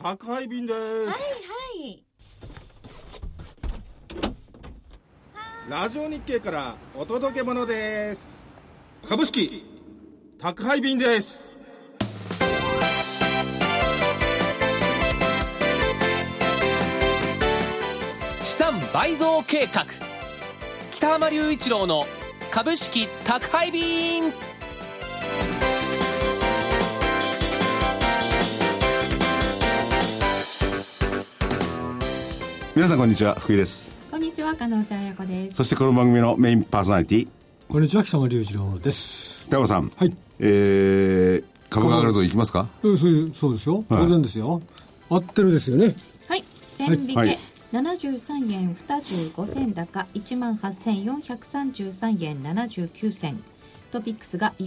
宅配便です。 はいはい。 ラジオ日経からお届け物です。株式宅配便です。 資産倍増計画、北浜隆一郎の株式宅配便。 皆さんこんにちは、福井です。 こんにちは、加納茶彩子です。 そしてこの番組のメインパーソナリティ、 こんにちは、北浜隆一郎です。 北浜さん、 はい、 株が上がるぞ、いきますか？ そうですよ、当然ですよ。合ってるですよね。 はい、全引け、はい、73円25銭高 18,433 円79銭。トピックスが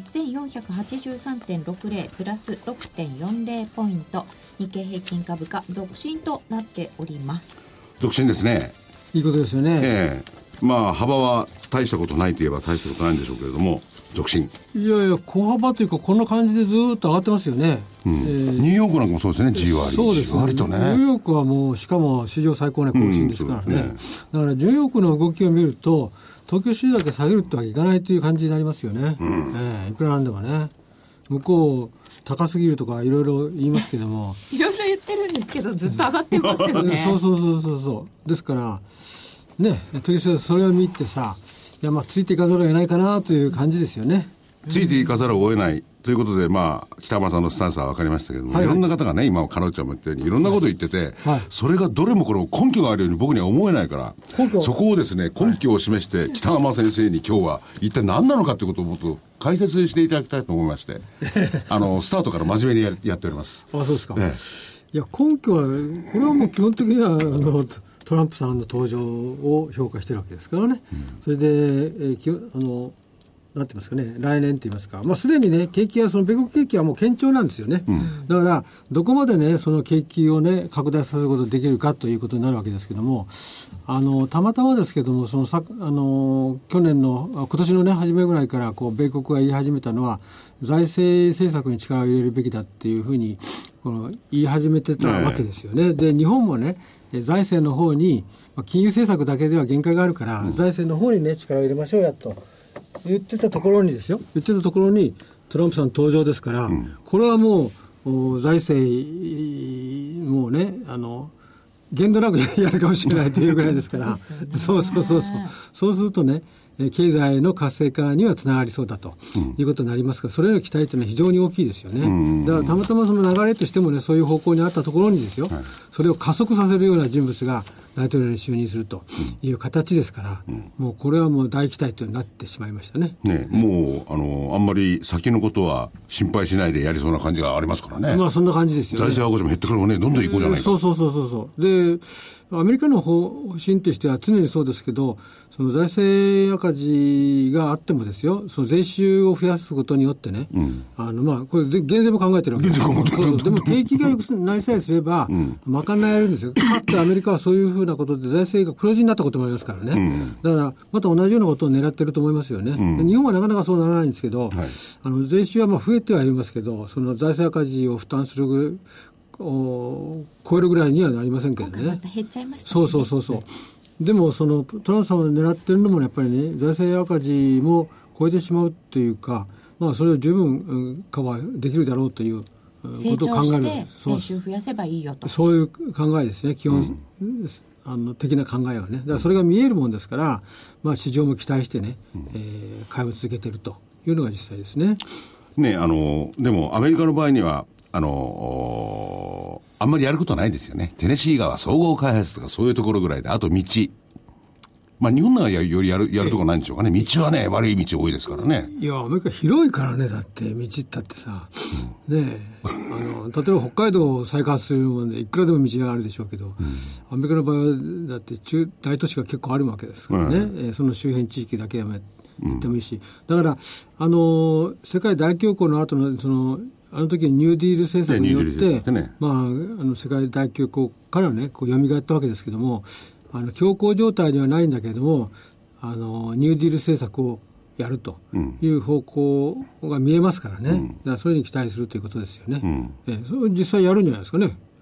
1483.60 プラス 6.40 ポイント。日経平均株価続伸となっております。 続伸ですね。 いいことですよね。 まあ幅は大したことないといえば大したことないんでしょうけれども、続伸。 いやいや、小幅というかこんな感じでずっと上がってますよね。 ニューヨークなんかもそうですね。じわりそうですね、 じわりとね。 ニューヨークはもうしかも史上最高値更新ですからね。だからニューヨークの動きを見ると東京市だけ下げるってわけいかないという感じになりますよね。いくらなんでもね、向こう高すぎるとかいろいろ言いますけどもいろいろ言ってるんですけどずっと上がってますよね。 そうですからね、東京市はそれを見てさ、いや、まあついていかざるを得ないかなという感じですよね。 ついていかざるを得ないということで、まあ、北浜さんのスタンスは分かりましたけども、いろんな方がね、今、カノちゃんも言ったように、いろんなことを言ってて、それがどれもこれも根拠があるように僕には思えないから、そこをですね、根拠を示して、北浜先生に今日は一体何なのかということをもっと解説していただきたいと思いまして、スタートから真面目にやっております。 あ、そうですか。いや、根拠は、これはもう基本的には、トランプさんの登場を評価してるわけですからね。それで、なんて言いますかね、来年と言いますか、まあ、すでにね、景気は、その米国景気はもう堅調なんですよね。だから、どこまでね、その景気をね、拡大させることができるかということになるわけですけども、たまたまですけども、去年の、今年のね、初めぐらいから、米国が言い始めたのは、財政政策に力を入れるべきだっていうふうに、言い始めてたわけですよね。で、日本もね、財政の方に、金融政策だけでは限界があるから、財政の方にね、力を入れましょうやと。言ってたところにトランプさん登場ですから、これはもう財政もうね、限度なくやるかもしれないというぐらいですからそうするとね、経済の活性化にはつながりそうだということになりますから、それへの期待というのは非常に大きいですよね。だからたまたまその流れとしてもね、そういう方向にあったところにですよ、それを加速させるような人物が大統領に就任するという形ですから、もうこれはもう大期待となってしまいましたね。 もうあんまり先のことは心配しないでやりそうな感じがありますからね。 まあそんな感じですよね。 財政赤字も減ってくればね、どんどんいこうじゃないか。 そうで、アメリカの方針としては常にそうですけど、その財政赤字があってもですよ、その税収を増やすことによってね、まあこれ減税も考えてるわけです。でも景気が良くなりさえすれば、賄えるんですよ。かってアメリカはそういうふうなことで財政が黒字になったこともありますからね。だからまた同じようなことを狙ってると思いますよね。日本はなかなかそうならないんですけど、税収はまあ増えてはいますけど、その財政赤字を負担する超えるぐらいにはなりませんけどね。 また減っちゃいましたしね。 そうでもそのトランプさんが狙ってるのもやっぱりね、財政赤字も超えてしまうというか、まあそれを十分カバーできるだろうということを考える。 成長して税収増やせばいいよと、そういう考えですね、基本、的な考えはね。だからそれが見えるもんですから、まあ市場も期待してね、買いを続けているというのが実際ですね。 でもアメリカの場合にはあんまりやることないですよね。テネシー川総合開発とかそういうところぐらいで、あと道。まあ日本のはよりやるところないんでしょうかね。道はね、悪い道多いですからね。 いや、アメリカ広いからね、だって道ったってさ、ねえ、例えば北海道を再開するものでいくらでも道があるでしょうけど、アメリカの場合はだって大都市が結構あるわけですからね、その周辺地域だけは言ってもいいし、だから世界大恐慌の後のあの時にニューディール政策によって、世界大恐慌からね、蘇ったわけですけども、強硬状態ではないんだけれども、ニューディール政策をやるという方向が見えますからね。だからそれに期待するということですよね。それを実際やるんじゃないですかね。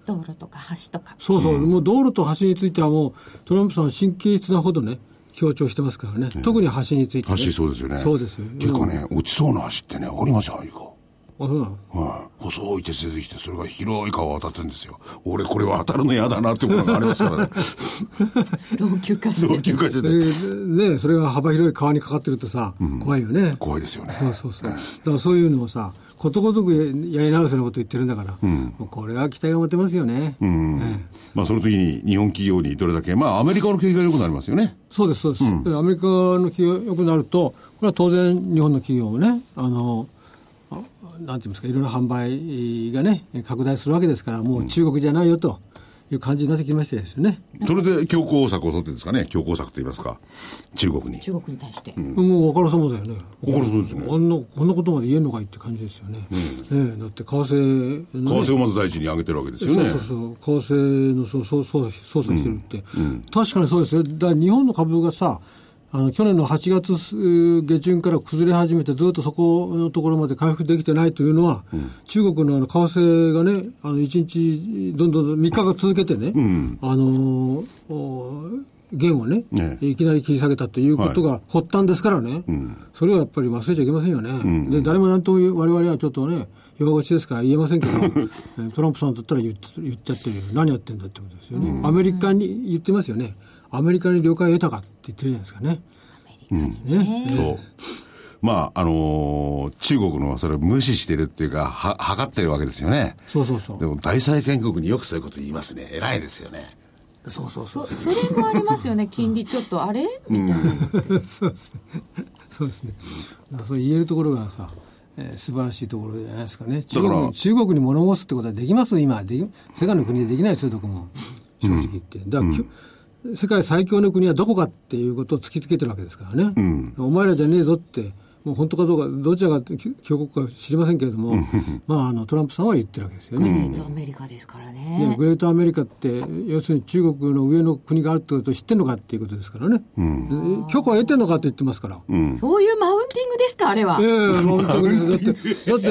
道路とか橋とか。 そうそう、もう道路と橋についてはもうトランプさんは神経質なほどね強調してますからね、特に橋について、ね、 橋そうですよね。 そうですよ。 結構ね、落ちそうな橋ってね、ありますよ、 あ、そうなの？ 細い鉄出てきて、それが広い川を渡ってるんですよ。俺これは当たるの嫌だなってものがありますからね。 老朽化して。 老朽化してて。ね、それが幅広い川にかかってるとさ、怖いよね。 怖いですよね。 そう。だからそういうのをさ、ことごとくやり直すようなこと言ってるんだから、もうこれは期待が持てますよね。 まあその時に日本企業にどれだけ、まあアメリカの景気が良くなりますよね。 そうです、アメリカの企業が良くなると、これは当然日本の企業もね、なんて言いますか、いろんな販売がね拡大するわけですから、もう中国じゃないよという感じになってきましてですよね。 それで強硬策を取ってるんですかね。強硬策と言いますか、中国に対して、 もう分からさまだよね。 分からそうですね。 こんなことまで言えるのかいって感じですよね。だって為替の、ね、 為替をまず第一に上げてるわけですよね。 そう為替の操作してるって、確かにそうですよ。だから日本の株がさ、去年の8月下旬から崩れ始めて、ずっとそこのところまで回復できてないというのは、中国の為替がね、1日どんどん3日間続けてね、元をね、いきなり切り下げたということが発端ですからね、それはやっぱり忘れちゃいけませんよね。で、誰もなんとも我々はちょっとね、弱口ですから言えませんけど、トランプさんだったら言っちゃってるよ。何やってんだってことですよね。アメリカに言ってますよね。アメリカに了解を得たかって言ってるじゃないですかね。 そう。まあ、中国のそれを無視してるっていうか、測ってるわけですよね。 そう。 でも、大債権国によくそういうこと言いますね。偉いですよね。 それもありますよね。金利ちょっとあれみたいな。 そうですね。だからそう言えるところがさ、素晴らしいところじゃないですかね。中国に物申すってことはできます今。世界の国でできないですよ、どこも。正直言って。だから世界最強の国はどこかっていうことを突きつけてるわけですからね。お前らじゃねえぞって、もう本当かどうか、どちらが強国か知りませんけれども、トランプさんは言ってるわけですよね。 グレートアメリカですからね。 グレートアメリカって、要するに中国の上の国があるってことを知ってるのかっていうことですからね。許可を得てるのかって言ってますから。 そういうマウンティングですか、あれは。 マウンティングです。だって、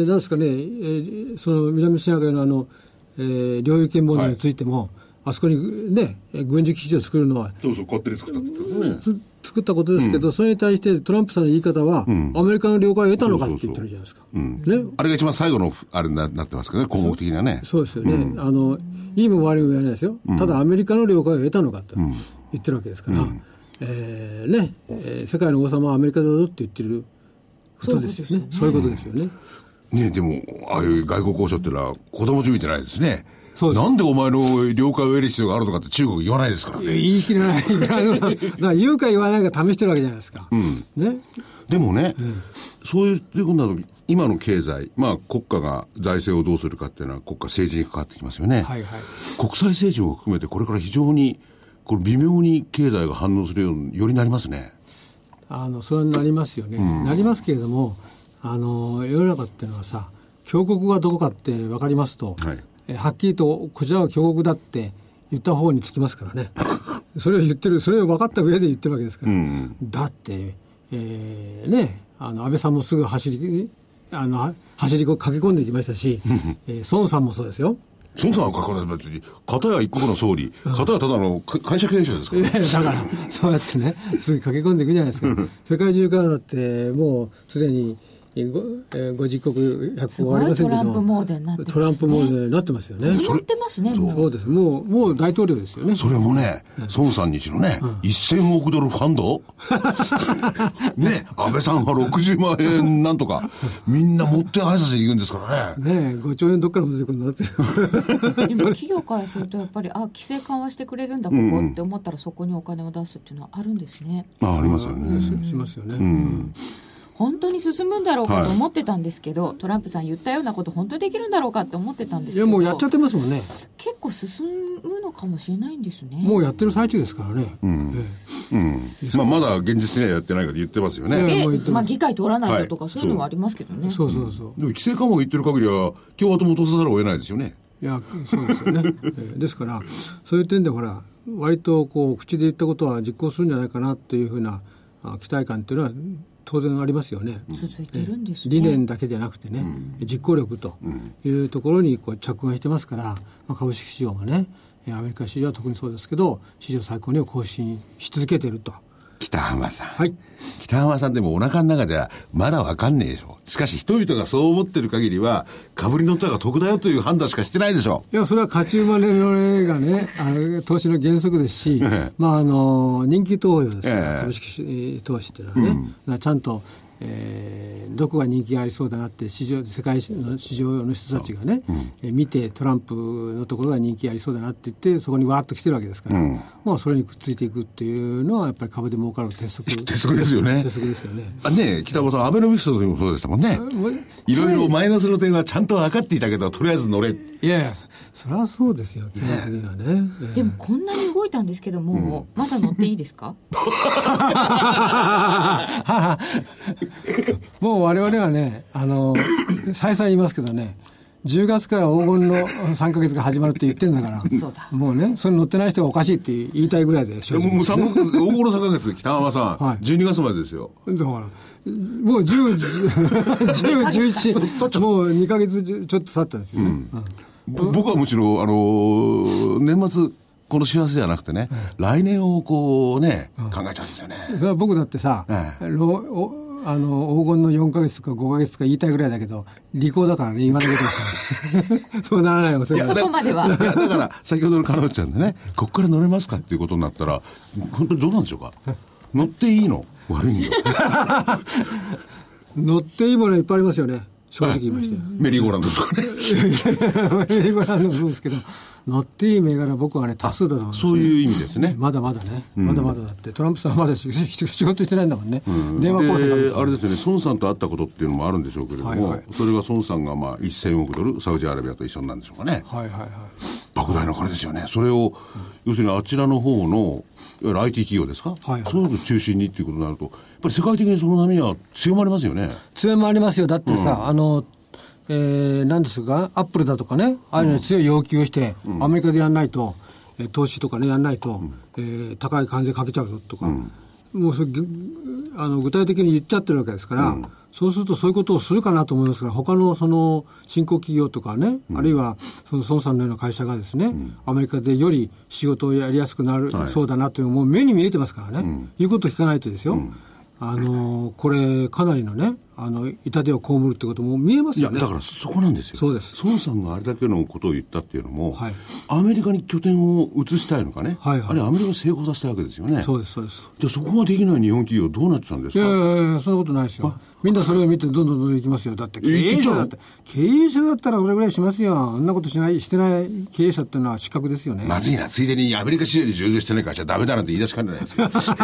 なんですかね、その南シナ海の領有権問題についても、あそこにね、軍事基地を作るのは、 勝手に作ったことですね。 作ったことですけど、それに対してトランプさんの言い方は、アメリカの了解を得たのかって言ってるじゃないですか。 あれが一番最後のあれになってますけどね、項目的にはね。 そうですよね。いいも悪いも言わないですよ。ただアメリカの了解を得たのかと言ってるわけですから、世界の王様はアメリカだぞって言ってることですよね。そういうことですよね。 ね、でもああいう外交交渉っていうのは子供じみてないですね。なんでお前の了解を得る必要があるのかって中国言わないですからね。 言い切れない。だから言うか言わないか試してるわけじゃないですか。ね。 でもね、そういうことなの、今の経済、国家が財政をどうするかっていうのは国家政治にかかってきますよね。国際政治も含めてこれから非常に微妙に経済が反応するようによりなりますね。 それはなりますよね。なりますけれども、世の中っていうのはさ、強国はどこかって分かりますと、はっきりとこちらは強国だって言った方につきますからね。それを言ってる、それを分かった上で言ってるわけですから。だって、安倍さんもすぐ走り駆け込んでいきましたし、孫さんもそうですよ。 孫さんは書かない別に、片や一国の総理、片やただの会社経営者ですからね。 だから、そうやってね、すぐ駆け込んでいくじゃないですか。世界中からだって、もうすでに、50国100国終わりませんけど、 トランプモードになってますね。 トランプモードになってますよね。 なってますね。 そうです。もう大統領ですよね。 それもね、孫さん日のね、1000億ドルファンドね、安倍さんは60万円なんとか、みんな持って挨拶に行くんですからね。 5兆円どっから出てくるんだって。 でも企業からするとやっぱり、規制緩和してくれるんだ、ここって思ったらそこにお金を出すっていうのはあるんですね。 ありますよね。 しますよね。 本当に進むんだろうかと思ってたんですけど、トランプさん言ったようなこと本当にできるんだろうかって思ってたんですけど、 いやもうやっちゃってますもんね。 結構進むのかもしれないんですね。 もうやってる最中ですからね。 まだ現実にはやってないから言ってますよね。 議会通らないとかそういうのはありますけどね。 そう。でも規制緩和を言ってる限りは共和党も落とさざるを得ないですよね。 いや、そうですよね。ですからそういう点でほら割と口で言ったことは実行するんじゃないかなっていうふうな期待感っていうのは当然ありますよね。 続いてるんですね。 理念だけじゃなくてね、実行力というところにこう着眼してますから、株式市場もね、アメリカ市場は特にそうですけど、史上最高値を更新し続けていると。 北浜さん、 はい、 北浜さんでもお腹の中ではまだ分かんねえでしょ。しかし人々がそう思ってる限りは株に乗った方が得だよという判断しかしてないでしょ。 いや、それは勝ち馬値がね、投資の原則ですし、人気投票ですから、株式投資っていうのはね、ちゃんとどこが人気がありそうだなって世界の市場の人たちがね、見てトランプのところが人気ありそうだなって言ってそこにわーっと来てるわけですから、それにくっついていくっていうのはやっぱり株で儲かる鉄則ですよね。 鉄則ですよね。 北浜さん、アベノミクストでもそうでしたもんね。いろいろマイナスの点はちゃんと分かっていたけどとりあえず乗れ。 いやいや、それはそうですよ、基本的にはね。 でもこんなに動いたんですけども、まだ乗っていいですか？ もう我々はね、再三言いますけどね、10月から黄金の3ヶ月が始まるって言ってるんだからそうだ、 もうね、それ乗ってない人がおかしいって言いたいぐらいで、正直もう黄金の3ヶ月、北浜さん、 はい、 12月までですよ。 だからもう10、11もう2ヶ月ちょっと経ったんですよね。 僕はむしろ年末この幸せじゃなくてね、来年をこうね、考えちゃうんですよね。 それは僕だってさ、黄金の4ヶ月とか5ヶ月とか言いたいぐらいだけど、利口だからね、言わなきゃいけないそうならないよ、そこまでは。 だから先ほどの彼女ちゃんでね、ここから乗れますかっていうことになったら、本当にどうなんでしょうか。乗っていいの？悪いんだ。 乗っていいものいっぱいありますよね。正直言いまして、 メリーゴーランドとかね。 メリーゴーランドもそうですけど、乗っていい銘柄僕はね多数だと思います、ね、 そういう意味ですね。 まだまだね、まだまだだってトランプさんはまだ仕事してないんだもんね、電話交渉あれですよね、孫さんと会ったことっていうのもあるんでしょうけれども、それが孫さんが1000億ドルサウジアラビアと一緒なんでしょうかね。莫大な金ですよね。それを、要するにあちらの方のいわゆる IT 企業ですか、そういうのを中心にっていうことになると、やっぱり世界的にその波は強まりますよね。 強まりますよ。だってさ、何ですか、アップルだとかね、ああいうのに強い要求をして、アメリカでやんないと、投資とかね、やんないと、高い関税かけちゃうぞとか、もうそれ具体的に言っちゃってるわけですから、そうするとそういうことをするかなと思いますから、他のその新興企業とかね、あるいはその孫さんのような会社がですね、アメリカでより仕事をやりやすくなる、そうだなというのも目に見えてますからね、言うことを聞かないとですよ、これかなりのね、痛手を被るってことも見えますよね。 いや、だからそこなんですよ。 そうです。 孫さんがあれだけのことを言ったっていうのも、アメリカに拠点を移したいのかね、あれアメリカを成功させたわけですよね。 そうです、そうです。 じゃあそこができない日本企業どうなっちゃうんですか。 いやそんなことないですよ。みんなそれを見てどんどん行きますよ。だって経営者だったらそれぐらいしますよ。あんなことしてない経営者っていうのは失格ですよね。 まずいな、ついでにアメリカ市場に上場してない会社ダメだなんて言い出しかねないですよ。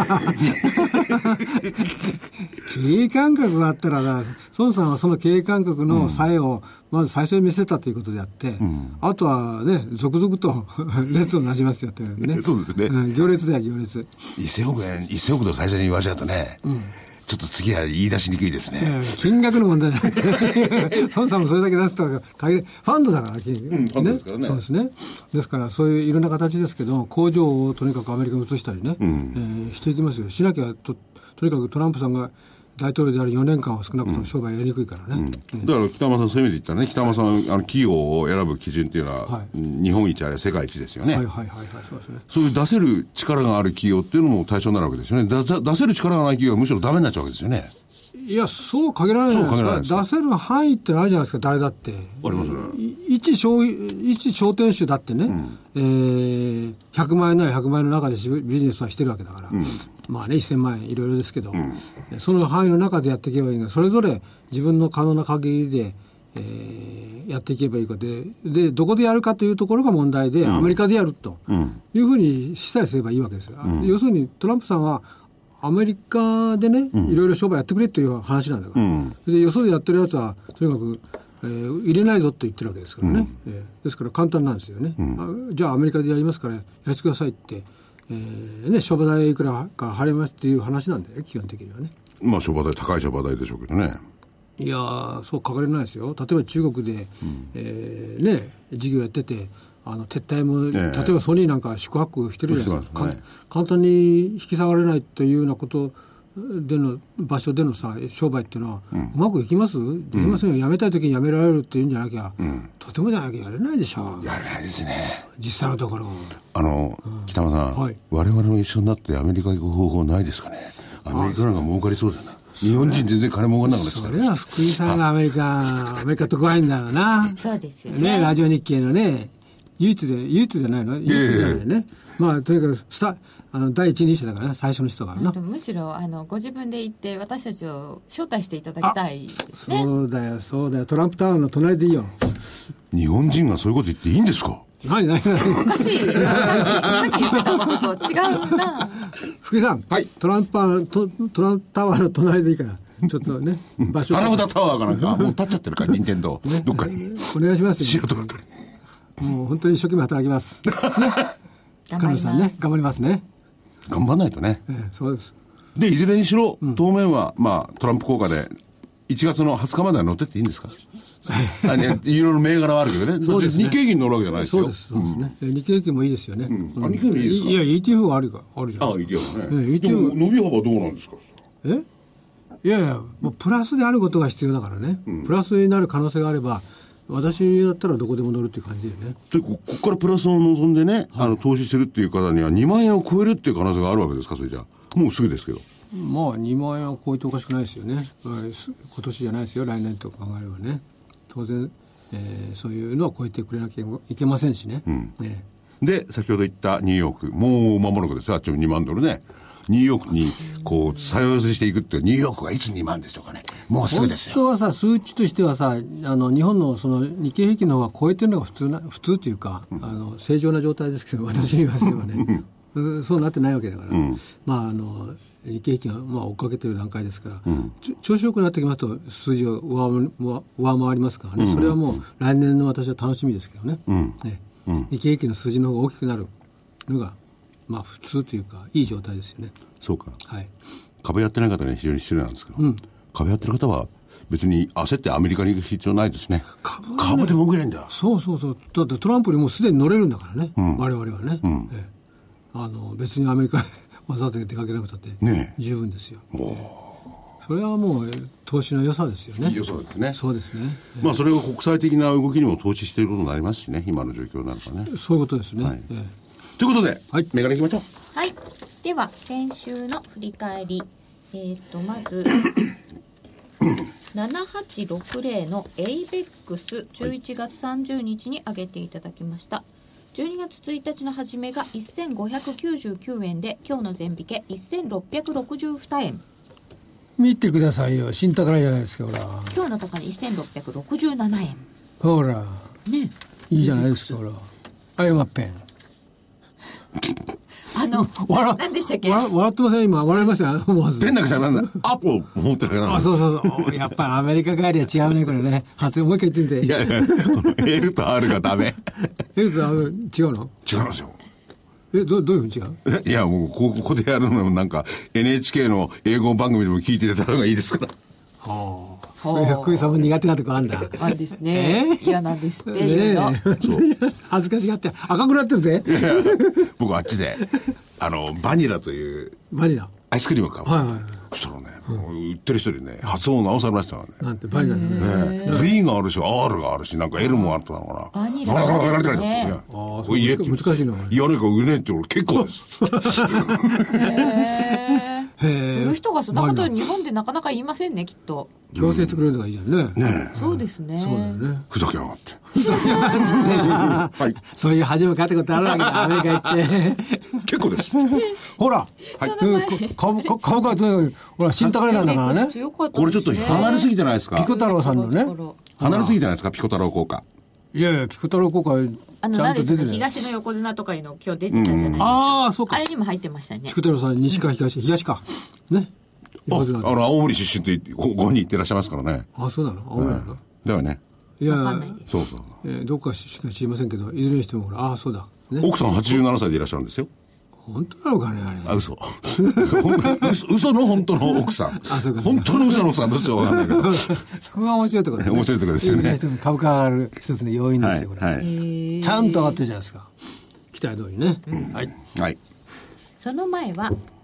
経営感覚があったら孫さんはその経営感覚の差異をまず最初に見せたということであって、あとはね、続々と列をなしますよってね。 そうですね。 行列だよ、行列。 1000億ドル最初に言われちゃうとね、ちょっと次は言い出しにくいですね。 金額の問題じゃなくて、孫さんもそれだけ出すとは限り、ファンドだから、 ファンドですからね。 そうですね。ですから、そういういろんな形ですけど、工場をとにかくアメリカに移したりね、していきますよ。しなきゃとにかくトランプさんが大統領である4年間は少なくとも商売やりにくいからね。 だから北浜さん、そういう意味で言ったらね、北浜さん企業を選ぶ基準っていうのは、日本一あるいは世界一ですよね。 そうですね。 そういう出せる力がある企業っていうのも対象になるわけですよね。出せる力がない企業はむしろダメになっちゃうわけですよね。 いや、そう限らないじゃないですか。出せる範囲ってあるじゃないですか、誰だって。 ありますね。 一商店主だってね、100万円なら100万円の中でビジネスはしてるわけだから、まあね、1000万円いろいろですけど、その範囲の中でやっていけばいいが、それぞれ自分の可能な限りで、やっていけばいいかで、どこでやるかというところが問題で、アメリカでやるというふうにしさえすればいいわけですよ。要するにトランプさんはアメリカでね、いろいろ商売やってくれっていう話なんだから、でよそでやってるやつはとにかく、入れないぞと言ってるわけですからね、ですから簡単なんですよね、じゃあアメリカでやりますからやらせてくださいって、商売代いくらか払いますっていう話なんだよね、基本的にはね。 まあ商売代、高い商売代でしょうけどね。 いやそう書かれないですよ。例えば中国で、事業やってて撤退も、例えばソニーなんか宿泊してるじゃないですか、簡単に引き下がれないというようなことでの場所でのさ商売っていうのは、うまくいきます？できませんよ。辞めたい時に辞められるっていうんじゃなきゃ、とてもじゃなきゃやれないでしょ。 やれないですね。 実際のところ。 北間さん、はい、我々も一緒になってアメリカ行く方法ないですかね。アメリカなんか儲かりそうだな。日本人全然金儲かんなくなっちゃった。 それは福井さんがアメリカ特派員だよな。 そうですよね。 ラジオ日経のね、唯一じゃないの？唯一じゃないね。まあ、とにかく第一人者だからね、最初の人がな。 むしろご自分で行って私たちを招待していただきたいですね。 そうだよそうだよ。トランプタワーの隣でいいよ。 日本人がそういうこと言っていいんですか？ 何おかしい。さっき言ってたことと違うな。 福井さん、はい、トランプタワーの隣でいいからちょっとね場所花札タワーかなんかもう立っちゃってるから任天堂、ね、どっかにお願いしますよ。 シアトルにもう本当に一生懸命働きます、ね、 頑張ります。 頑張りますね。 頑張んないとね、 そうです。 でいずれにしろ、当面は、まあ、トランプ効果で1月の20日までは乗ってっていいんですか？いろいろ銘柄はあるけどね。そうですね。日経平均乗るわけじゃないですよ。 そうですね。日経平均もいいですよね。 日経平均いいですか？ いや ETF はあるじゃん。 ETF ね。でも伸び幅どうなんですか？ いやいや、もうプラスであることが必要だからね。プラスになる可能性があれば私だったらどこでも乗るっていう感じでね。 でここからプラスを望んでね、投資するっていう方には2万円を超えるっていう可能性があるわけですか？それじゃもうすぐですけど。 まあ2万円は超えておかしくないですよね。今年じゃないですよ。来年と考えればね。当然、そういうのは超えてくれなきゃいけませんしね。 で先ほど言ったニューヨーク、もう間もなくですよ。あっちも2万ドルね。ニューヨークにこう作用していくってニューヨークがいつ2万でしょうかね。もうすぐですよ。 本当はさ、数値としてはさ、日本のその日経平均の方が超えてるのが普通というか、正常な状態ですけど、私に言わせればねそうなってないわけだから、まあ日経平均はまあ追っかけてる段階ですから、調子よくなってきますと数字を上回りますからね、それはもう来年の私は楽しみですけどね、日経平均の数字の方が大きくなるのがまあ普通というかいい状態ですよね。 そうか、 はい、 株やってない方には非常に失礼なんですけど、株やってる方は別に焦ってアメリカに行く必要ないですね。株で儲けないんだ。 そうだってトランプにもうすでに乗れるんだからね、我々はね、別にアメリカにわざわざ出かけなくたって十分ですよ、それはもう投資の良さですよね。 良さですね。 そうですね、 まあそれが国際的な動きにも投資していることになりますしね、今の状況なんかね。 そういうことですね、 ということで、銘柄いきましょう。 はい、では先週の振り返り、まず7860の ABEX11 月30日に上げていただきました。12月1日の始めが1599円で、今日の前引け1662円。 見てくださいよ、新高値じゃないですか。ほら今日の高値1667円。 ほらね、 いいじゃないですか。ほらアイマッペン何でしたっけ？ 笑ってません？今笑いましたよ、思わず。 ペンなくちゃなんだアポ持ってるからそうやっぱりアメリカ帰りは違うねこれね。発音もう一回言ってみて。 いやL と R がダメ。 L と R 違うの？ 違いますよ。 どういうふうに違う？ いやもうここでやるのもなんか NHK の英語番組でも聞いていた方がいいですから。 福井さんも苦手なとこあんだ。 あんですね。嫌なんですっていうの。 恥ずかしがって赤くなってるぜ。 僕あっちでバニラというバニラアイスクリームを買う。そしたらね、売ってる人にね発音を直されましたからね。 なんてバニラね。 V があるし R があるしなんか L もあったのかな。 バニラですね。 難しいな。 言わないから売れないって俺結構です。 売る人がそんなこと日本でなかなか言いませんね、きっと。 強制してくれるのがいいじゃんね。 そうですね。 そうだよね。 ふざけやがって。 そういう恥もかったことあるわけだ、アメリカ行って。 結構です。 ほら、株価とほら新高値なんだからね。 これちょっと離れすぎてないですか？ ピコ太郎さんのね。 離れすぎてないですか？ピコ太郎効果。 いやピコ太郎効果何ですか、東の横綱とかいうの今日出てたじゃないですか。 ああ、そうか。 あれにも入ってましたね。 ピコ太郎さん、西か東かね。 青森出身ってここに行ってらっしゃいますからね。 あ、そうなの？青森なの？ だよね。 いや、 そうどっかしか知りませんけど、いずれにしてもほら、そうだ。 奥さん87歳でいらっしゃるんですよ。 本当なのかね、あれ。 嘘。嘘の本当の奥さん。本当の嘘の奥さんどっちか分かんないけど。 そこが面白いところ面白いところですよね。 株価が上がる一つの要因ですよ、これ。ちゃんと上がってるじゃないですか。期待通りね。 はい。 その前は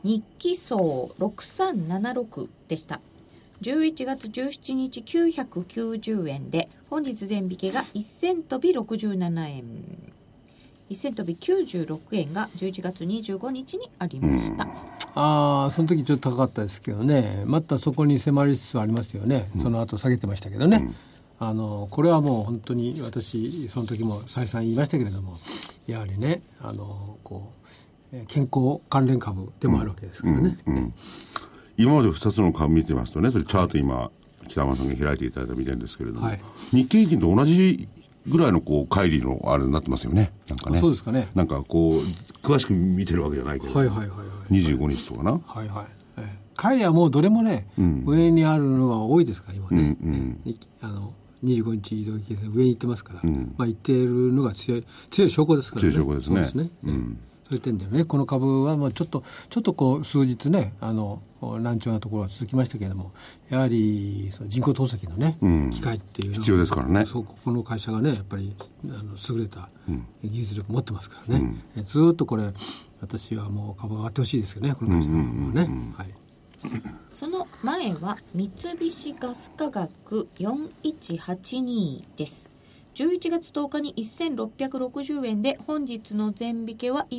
日期総6376でした。11月17日990円で、本日前引けが1000飛び67円、1000飛び96円が11月25日にありました。 その時ちょっと高かったですけどね、またそこに迫りつつありますよね。その後下げてましたけどね、これはもう本当に私その時も再三言いましたけれども、やはりね健康関連株でもあるわけですからね、 今まで2つの株見てますとね、それチャート今北山さんが開いていただいたみたいんですけれども、日経平均と同じぐらいの乖離のあれになってますよね。なんかね、 そうですかね。 なんか詳しく見てるわけじゃないけど、25日とかな。 乖離はもうどれもね、上にあるのが多いですから今ね、25日移動平均線上に行ってますから、行っているのが強い証拠ですからね。 強い証拠ですね。 そうですね。そういう点でね、この株はちょっと数日ね、難聴なところが続きましたけれども、やはりその人工透析のね、機械っていうのは必要ですからね。 ここの会社がね、やっぱり優れた技術力持ってますからね、ずっとこれ私はもう株上がってほしいですよね、この会社はね。 その前は三菱ガス化学4182です。11月10日に1660円で、本日の前引けは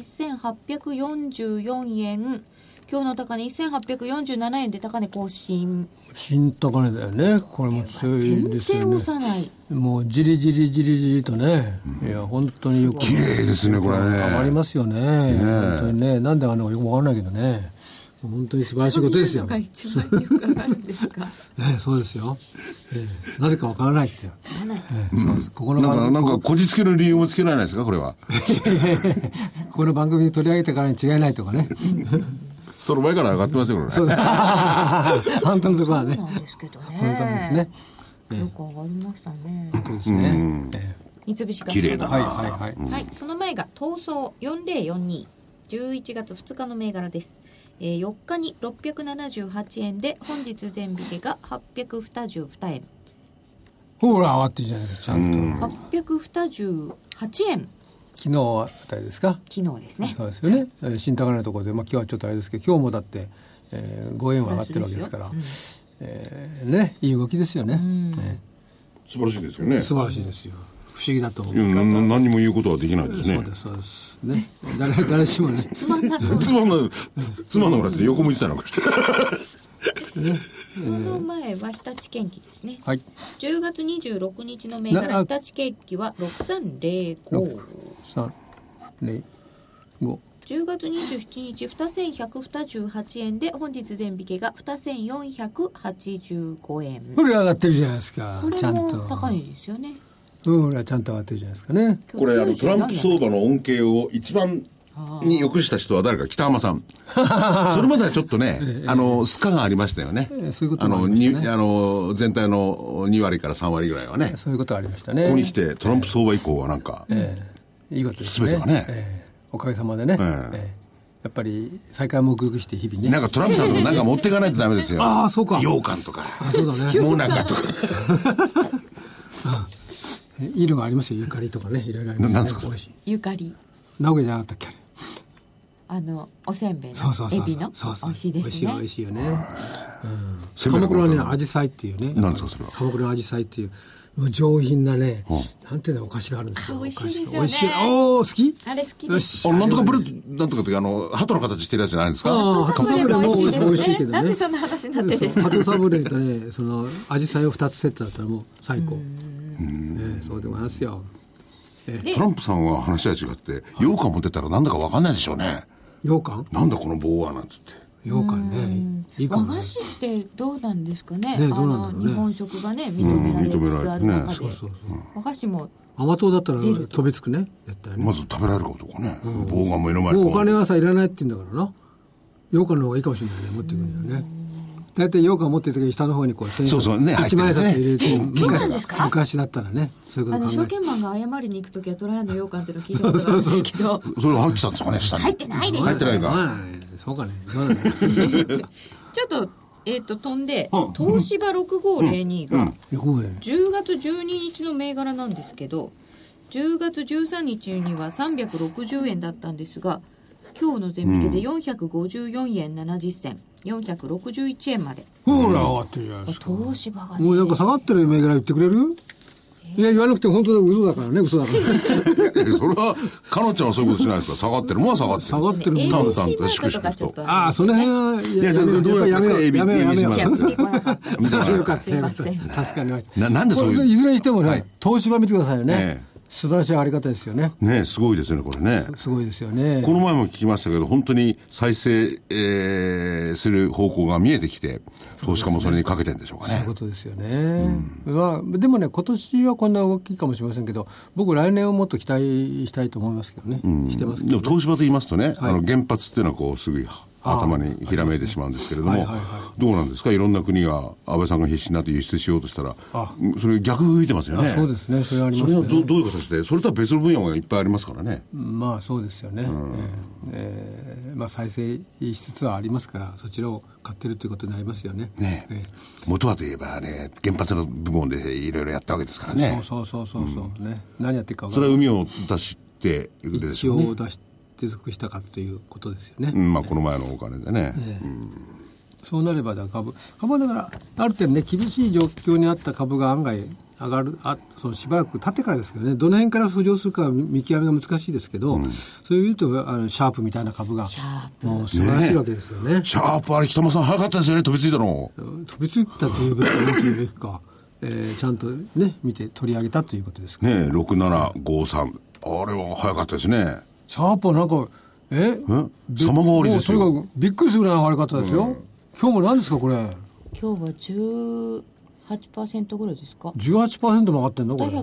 1844円、今日の高値1847円で高値更新。 新高値だよね。これも強いですよね。 全然押さない。 もうじりじりとね、いや本当によく綺麗ですね、これね。 上がりますよね。本当にね、なんで上がるのかよくわからないけどね。本当に素晴らしいことですよ。 そういうのが一番よく上がるんですか。 そうですよ。なぜかわからないって。そうです。ここのなんかこじつける理由もつけられないですか、これは。 この番組に取り上げたからに違いないとかね。 その前から上がってますよ、これね。 そうだ。本当のところはね。 そうなんですけどね。 本当ですね。 よく上がりましたね。 本当ですね。 三菱ガス化学。 綺麗だな。 はい、その前が東総4042、11月2日の銘柄です。4日に678円で、本日前引けが822円。 ほら上がってるじゃないですか、ちゃんと。 828円。 昨日あたりですか。 昨日ですね。 そうですよね。新高値のところで、今日はちょっとあれですけど、今日もだって、5円は上がってるわけですから、ね、いい動きですよね。 素晴らしいですよね。 素晴らしいですよ。不思議だと思う。 何も言うことはできないですね。 そうですね。誰しもね。 つまんなそう。 つまんなくなって横向いてたのか。 その前は日立建機ですね。 はい。 10月26日の銘柄、日立建機は6305。 305。 10月27日2128円で、本日前引けが2485円。 これ上がってるじゃないですか。 これちゃんとも高いですよね。 ちゃんと上がってるじゃないですかね。 これトランプ相場の恩恵を一番によくした人は誰か、北浜さん。それまではちょっとね、スカがありましたよね。 そういうこともありましたね。 全体の2割から3割ぐらいはね。 そういうことがありましたね。 ここに来てトランプ相場以降はなんか、 いいことですね。 全てがね、 おかげさまでね。やっぱり再開目撃して日々ね。 なんかトランプさんとかなんか持っていかないとダメですよ。 ああ、そうか。 羊羹とか。 そうだね。 モナカとか。 いいのがありますよ。ゆかりとかね、いろいろありますね。 なんですか。 ゆかり。 名古屋じゃなかったっけ、あれ。 おせんべいのエビの。美味しいですね。 美味しいよね。鎌倉にアジサイっていうね。 なんですかそれは。 鎌倉アジサイっていう上品なね、なんていうのお菓子があるんですよ。 美味しいですよね。 好き？ あれ好きです。 なんとかブレッドなんとかって鳩の形してるやつじゃないんですか。 鳩サブレも美味しいけどね。 なんでそんな話になってるんですか。 鳩サブレとね、そのアジサイを2つセットだったらもう最高。そうでございますよ。 トランプさんは話は違って羊羹持ってたらなんだか分かんないでしょうね。 羊羹？ なんだこの棒はなんつって。 羊羹ね。 和菓子ってどうなんですかね。 どうなんだろうね。 日本食がね認められつつある中で、和菓子も甘党だったら飛びつくね。絶対ね。 まず食べられるかどうかね。棒が目の前に。 もうお金はさいらないって言うんだからな。羊羹の方がいいかもしれないね。持っていくんだよね。大体羊羹持ってる時に下の方にこう1万円札入れて、昔だったらね、そういうこと考えて。 証券マンが謝りに行く時はトライの羊羹っていうのを聞いたことがあるんですけど、 それ入ってたんですかね、下に。 入ってないですよ。 入ってないか。 そうかね。 ちょっと飛んで、東芝6502が10月12日の銘柄なんですけど、10月13日には360円だったんですが、 今日の前引けで454円70銭、461円まで。 ほら上がってるじゃないですか。 東芝がね、 もうなんか下がってる銘柄言ってくれる？いや言わなくて本当だ、嘘だからね、嘘だからそれはかのちゃんはそういうことしないですか？下がってるもんは下がってる。 下がってるもん淡々と粛々とちょっとああ、その辺は、 いや、どうやってやめよう。 じゃあ見てこなかった見てこなかったよかった、よかった。 すいません助かりました。 なんでそういう。 いずれにしてもね、 はい東芝見てくださいよね。 ええ素晴らしい上がり方ですよね。 ねすごいですよね、これね。 すごいですよね。 この前も聞きましたけど、本当に再生、する方向が見えてきて、投資家もそれにかけてるんでしょうかね。 そういうことですよね。まあ、でもね、今年はこんな大きいかもしれませんけど、僕来年をもっと期待したいと思いますけどね。してますけど、ね。 でも東芝と言いますとね、 はい原発っていうのはこうすぐ頭にひらめいてしまうんですけれども、 はいはいはいどうなんですか？いろんな国が安倍さんが必死になって輸出しようとしたら、それ逆吹いてますよね。 そうですね、それはありそますね。 れはどういう形で、それとは別の分野がいっぱいありますからね。 まあそうですよね。まあ再生しつつはありますから、そちらを買ってるということになりますよね。 ね元はといえばね、原発の部門でいろいろやったわけですからね。 そうね。何やってるか分そからない。 れは海を出していくでし一ょうね。 応出して属したかということですよね。 まあこの前のお金でね。 そうなれば株はだからある程度ね、厳しい状況にあった株が案外上がる、そのしばらく経ってからですけどね、どの辺から浮上するか見極めが難しいですけど、そういうとシャープみたいな株がもう素晴らしいわけですよね。 シャープあれ北間さん早かったですよね、飛びついたの。 飛びついたというべきか何というべきか、ちゃんとね見て取り上げたということですかね6753、あれは早かったですね。 シャープはなんか様変わりですよ。 もうとにかくびっくりするぐらいの上がり方ですよ。今日も何ですかこれ？ 今日は18% ぐらいですか。 18% も上がってんのこれ。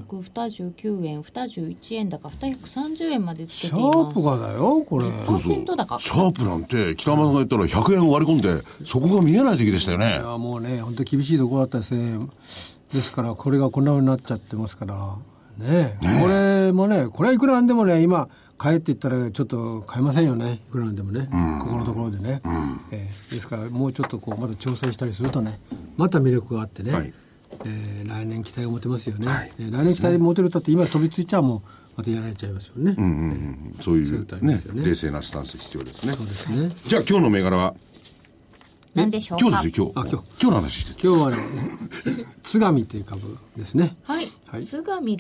229円21円高230円までつけシています。 ャープがだよこれ。 10% 高。 シャープなんて北間さんが言ったら100円割り込んでそこが見えない時でしたよね。 いやもうね本当に厳しいところだったですね。ですからこれがこんな風になっちゃってますからね。これもね、これはいくらなんでもね、今買えって言ったらちょっと買えませんよね、いくらなんでもね、ここのところでね、ですからもうちょっとこうまだ調整したりするとね、また魅力があってね、 はい来年期待が持てますよね、 はい来年期待持てるとって今飛びついちゃもうまたやられちゃいますよね、 そういうそういうことありまねすよね冷静なスタンス必要ですね。 そうですね。 じゃあ今日の銘柄は何でしょうか。 今日ですよ、今日の話して。 今日はね津上という株ですね。 はい、 はい津上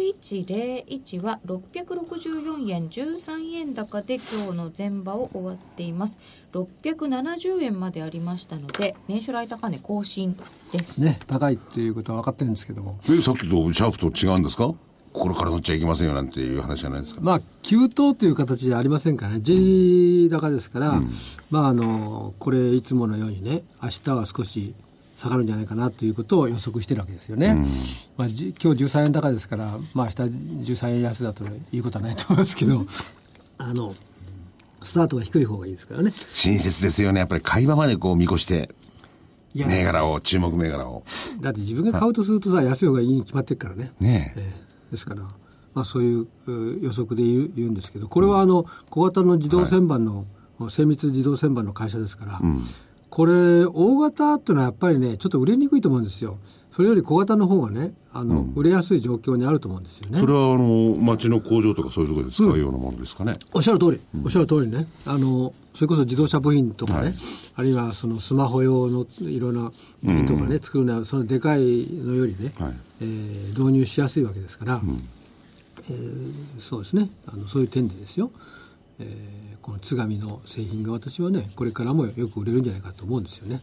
6101は664円13円高で今日の前場を終わっています。670円までありましたので年初来高値更新ですね、高いということは分かってるんですけども、 さっきとシャープと違うんですか？これから乗っちゃいけませんよなんていう話じゃないですか。 まあ急騰という形じゃありませんからね、G 高ですから、まあこれいつものようにね、明日は少し下がるんじゃないかなということを予測してるわけですよね。まあ、今日13円高ですから、まあ明日13円安だということはないと思いますけどスタートが低い方がいいですからね。 親切ですよね、やっぱり会話までこう見越していや銘柄を、注目銘柄を。 だって自分が買うとするとさ、安い方がいいに決まってるからね。 ねえですから、まあ、そういう予測で言うんですけど、これは小型の自動旋盤の、精密自動旋盤の会社ですから、これ大型っていうのはやっぱりねちょっと売れにくいと思うんですよ。それより小型の方がね売れやすい状況にあると思うんですよね。 それは町の工場とかそういうところで使うようなものですかね。 おっしゃる通り、おっしゃる通りね、それこそ自動車部品とかね、あるいはそのスマホ用のいろんな部品とかね、作るのはそのでかいのよりね、導入しやすいわけですから、そうですね、そういう点でですよ、この津上の製品が私はねこれからもよく売れるんじゃないかと思うんですよね。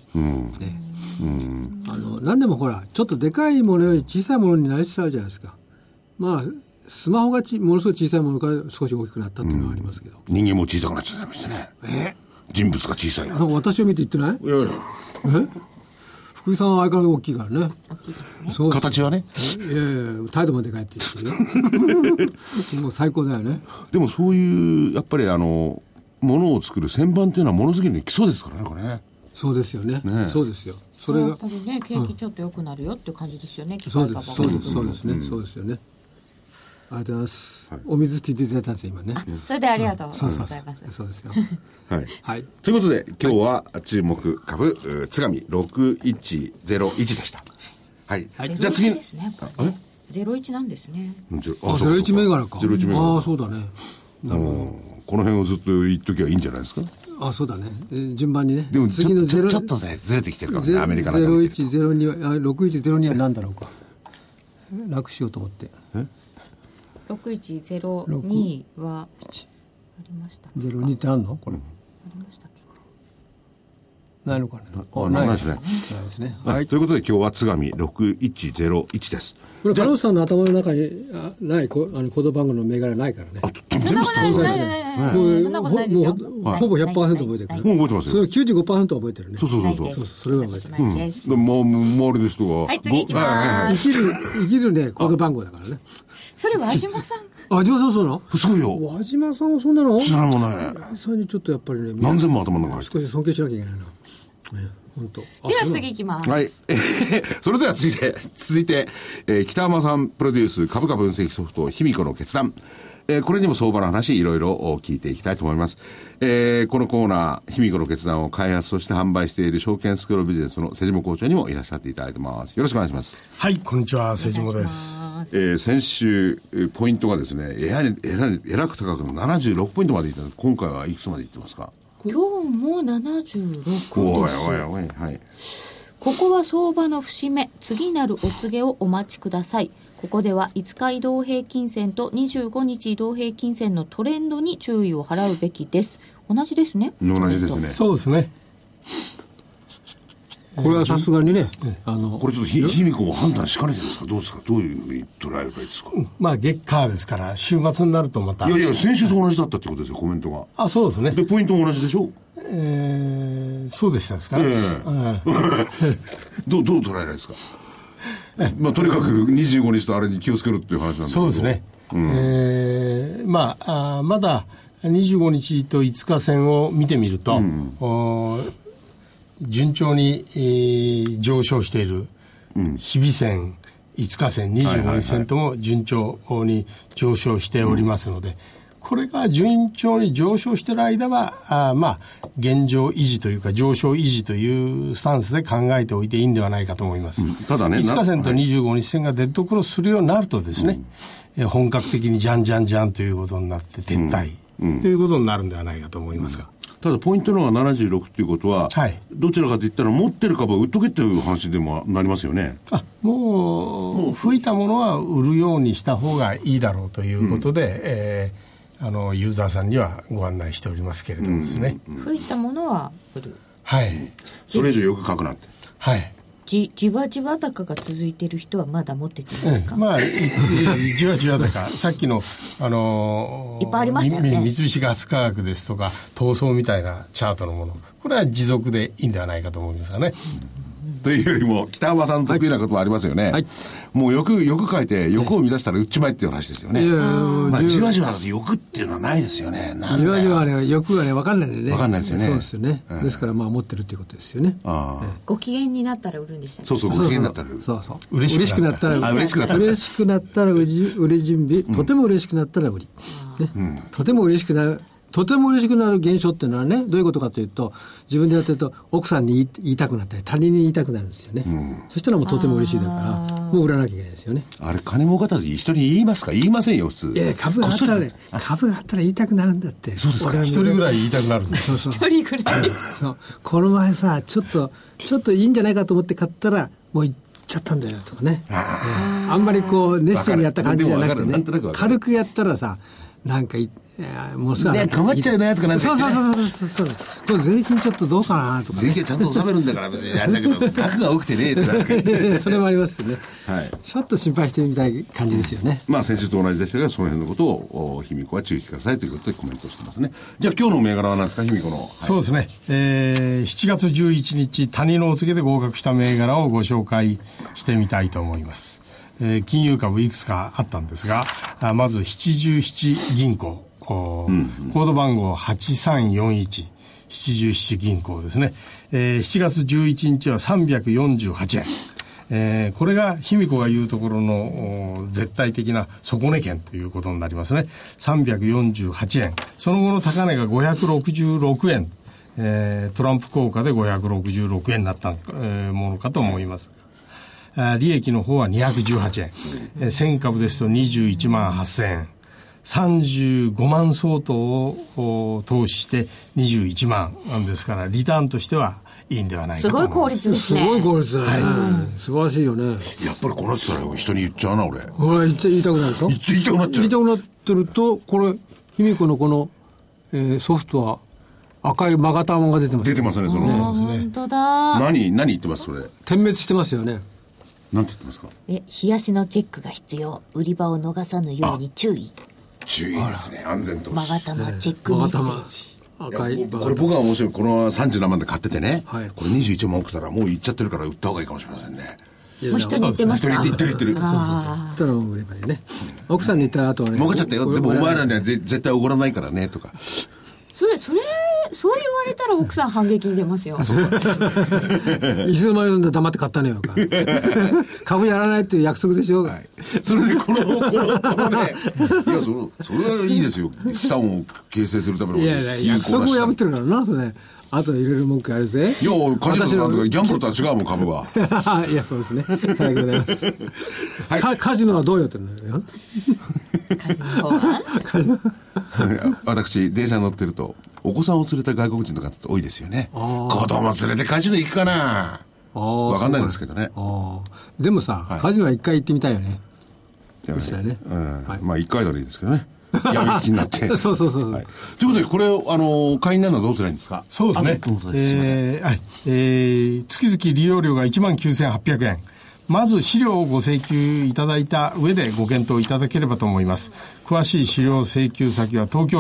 何でもほらちょっとでかいものより小さいものになりつつあるじゃないですか。まあスマホがものすごい小さいものから少し大きくなったっていうのはありますけど、 人間も小さくなっちゃいましたね。人物が小さいな。 なんか私を見て言ってない？ いやいや福井さんは相変わらず大きいからね。 大きいですね。 そう形はね。 いやいや態度もでかいって言ってるよもう最高だよね。 でもそういうやっぱりものを作る旋盤っていうのはものづくりの基礎ですからね、これね。 そうですよね。そうですよ。それがやっぱりね景気ちょっと良くなるよっていう感じですよね。 そうですそうですそうですね、そうですよね。ありがとうございます。お水ついていただいたんですよ今ね。 それでありがとうございます。 そうですよ。 はい。ということで今日は注目株津上6101でした。はい。じゃあ次ですね。01なんですね。 01銘柄か。 01銘柄。 ああそうだね。 この辺をずっと言っときゃいいんじゃないですか。 あ、そうだね、順番にね。 でも次のちょっとねずれてきてるかもね、アメリカなんか見てると。 6102は6102は何だろうか、楽しようと思って。 6102はありました。 02ってあんのこれ、 ありましたっけか。 ないのかな。 ないですね。 ないですね。 はい。ということで今日は津上6101です。 これカノスさんの頭の中にないコード番号の銘柄ないからね。 全部知ってますね。 そんなことないですよ。 ほぼ 100% 覚えてるから。 もう覚えてますよ。 それ 95% 覚えてるね。 そう。 それは覚えてる。 もう周りの人が。 はい、次行きます。 生きるね、コード番号だからね。 それ和島さん。 あ、じゃあそうなの？ そうよ。 和島さんはそうなの？ 知らないもんね。 和島さんにちょっとやっぱりね、 何千も頭の中に少し尊敬しなきゃいけないな。本当。 では次行きます。 はい。それでは続いて、北山さんプロデュース株価分析ソフト、卑弥呼の決断。これにも相場の話、いろいろ聞いていきたいと思います。このコーナー、卑弥呼の決断を開発、そして販売している証券スクールビジネスの瀬島校長にもいらっしゃっていただいてます。よろしくお願いします。 はい、こんにちは、瀬島です。 先週、ポイントがですね、えらく高くの76ポイントまでいったんです。今回はいくつまでいってますか？ 今日も76です。 おい、はい。 ここは相場の節目、次なるお告げをお待ちください。ここでは5日移動平均線と25日移動平均線のトレンドに注意を払うべきです。同じですね。 同じですね。 そうですね。 これはさすがにね、 これちょっと卑弥呼も判断しかねてですか？どうですか？どういうふうに捉えればいいですか？ まあ月火ですから週末になるとまた。 いや先週と同じだったってことですよ、コメントが。 あ、そうですね。 でポイントも同じでしょ？ そうでしたですかね。 どう捉えられですか？まあとにかく25日とあれに気をつけろっていう話なんですけど。 そうですね。まだ25日と5日線を見てみると、順調に、上昇している日々線、5日線、25日線とも順調に上昇しておりますので、これが順調に上昇している間は、現状維持というか上昇維持というスタンスで考えておいていいんではないかと思います。 ただね、 5日線と25日線がデッドクロスするようになるとですね、本格的にじゃんということになって撤退、ということになるんではないかと思いますが。 ただポイントのが76ということは、どちらかといったら持ってる株を売っとけっていう話でもなりますよね。 もう吹いたものは売るようにした方がいいだろうということで、ユーザーさんにはご案内しておりますけれどもですね、 吹いたものは売る。 はい。 それ以上よく書くなって。 はい。 じわじわ高が続いている人はまだ持ってていいですか？ じわじわ高、さっきの、 いっぱいありましたよね。 三菱ガス化学ですとか、闘争みたいなチャートのもの、これは持続でいいんではないかと思いますがね。 というよりも、北浜さんの得意なことはありますよね。はい、もう欲書いて、欲を乱したら売っちまえっていう話ですよね。じわじわだと欲っていうのはないですよね。 じわじわね、欲がね、分かんないんでね。 分かんないですよね。 そうですよね。ですから、持ってるっていうことですよね。 ご機嫌になったら売るんでしたね。 そう、ご機嫌になったら売る。 嬉しくなったら売り準備、とても嬉しくなったら売り。とても嬉しくなる。とても嬉しくなる現象っていうのはね、どういうことかというと、自分でやってると奥さんに言いたくなったり他人に言いたくなるんですよね。そしたらもうとても嬉しいだからもう売らなきゃいけないですよね。 あれ金儲かった時人に言いますか？言いませんよ普通。 株があったらね、株があったら言いたくなるんだって。 そうですか。一人ぐらい言いたくなるんです。 一人ぐらい。 この前さちょっといいんじゃないかと思って買ったらもう言っちゃったんだよとかね。あんまりこう熱心にやった感じじゃなくてね、軽くやったらさなんかもうさ、 困っちゃうなとかなんて、 そうこれ税金ちょっとどうかなとか、 税金ちゃんと納めるんだから別にあれだけど額が多くてねってなってそれもありますよね。ちょっと心配してみたい感じですよね。 先週と同じでしたがその辺のことを卑弥呼は注意してくださいということでコメントしてますね。じゃあ今日の銘柄は何ですか？卑弥呼の、 そうですね、7月11日谷のお告げで合格した銘柄をご紹介してみたいと思います。金融株いくつかあったんですが、まず77銀行、コード番号8341、77銀行ですね。7月11日は348円。これが卑弥呼が言うところの絶対的な底値圏ということになりますね。348円。その後の高値が566円。トランプ効果で566円になったものかと思います。利益の方は218円。1000株ですと21万8000円。 35万相当を投資して21万なんですから、リターンとしてはいいんではないかと思います。 すごい効率ですね。 すごい効率だよね、素晴らしいよね。 やっぱりこうなってたら人に言っちゃうな俺。 ほら言いたくなると言いたくなっちゃう。 言いたくなってると、これ卑弥呼のこの、ソフトは赤い勾玉が出てます。 出てますね、その。 本当だ。 何言ってますそれ。 点滅してますよね。 何て言ってますか。 冷やしのチェックが必要。売り場を逃さぬように注意。 注意ですね、安全投資。 勾玉チェックメッセージ。 赤いこれ僕は面白い。この30何万で買っててね、 はい、 これ21万送ったらもう行っちゃってるから売った方がいいかもしれませんね。 もう人に言ってますか。 人に言ってる。 そう売ればいいね。奥さんに言ったらあとはね、 儲かっちゃったよ。でもお前らには絶対おごらないからねとか。 そう言われたら奥さん反撃に出ますよ。 いつの間に黙って買ったのよ。株やらないっていう約束でしょ。はい、 それでこのね、いやそれはいいですよ。資産を形成するための。 いや約束を破ってるからなそれ。あと入れる文句あるぜ。 いやカジノなんとかギャンブルとは違うもん株は。 いやそうですね。最後でございます。はい、カジノはどうよってんだよ。 カジノの方は私電車乗ってるとお子さんを連れた外国人の方って多いですよね。子供連れてカジノ行くかな。分かんないですけどね。 でもさ、カジノは一回行ってみたいよね。 ですよね。まあ一回ならいいですけどね。やみつきになってそう、 はい、ということでこれ会員になるのはどうすればいいんですか。 そうですね、月々利用料が19,800円。まず資料をご請求いただいた上でご検討いただければと思います。詳しい資料請求先は東京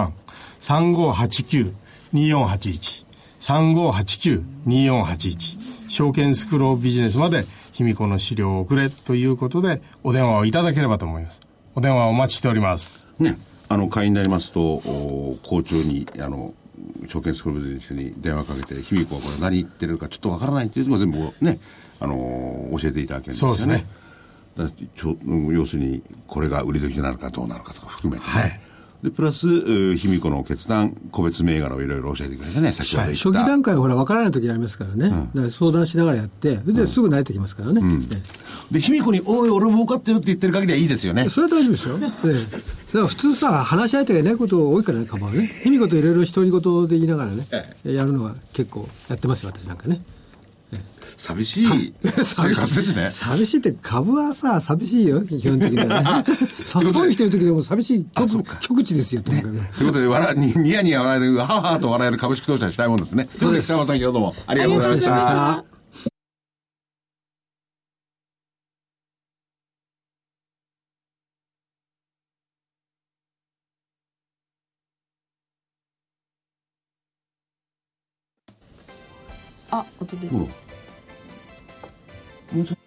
03-3589-2481 3589-2481 証券スクローブビジネスまで卑弥呼の資料を送れということでお電話をいただければと思います。お電話お待ちしておりますね。会員になりますと校長に証券スクローブビジネスに電話かけて卑弥呼はこれ何言ってるかちょっとわからないっていうのを全部ね教えていただけるんですよね。 そうですね。 だ要するにこれが売り時になるかどうなるかとか含めてね、 はい、 でプラス卑弥呼の決断個別銘柄をいろいろ教えてくれてね。先ほど言った初期段階はほら分からない時ありますからね、だから相談しながらやってですぐ慣れてきますからね、 で卑弥呼におい俺儲かってるって言ってる限りはいいですよね。 それは大丈夫ですよ、だから普通さ話し相手がいないこと多いからね、株はね。卑弥呼といろいろ独り言で言いながらね、やるのは結構やってますよ私なんかね。 寂しい生活ですね。 寂しいって株はさ寂しいよ基本的にはね。ソフトにしてる時でも寂しい極地ですよと。ということでニヤニヤ笑えるははと笑える株式投資はしたいもんですね。そうです。北山さん今日どうもありがとうございました。 音で。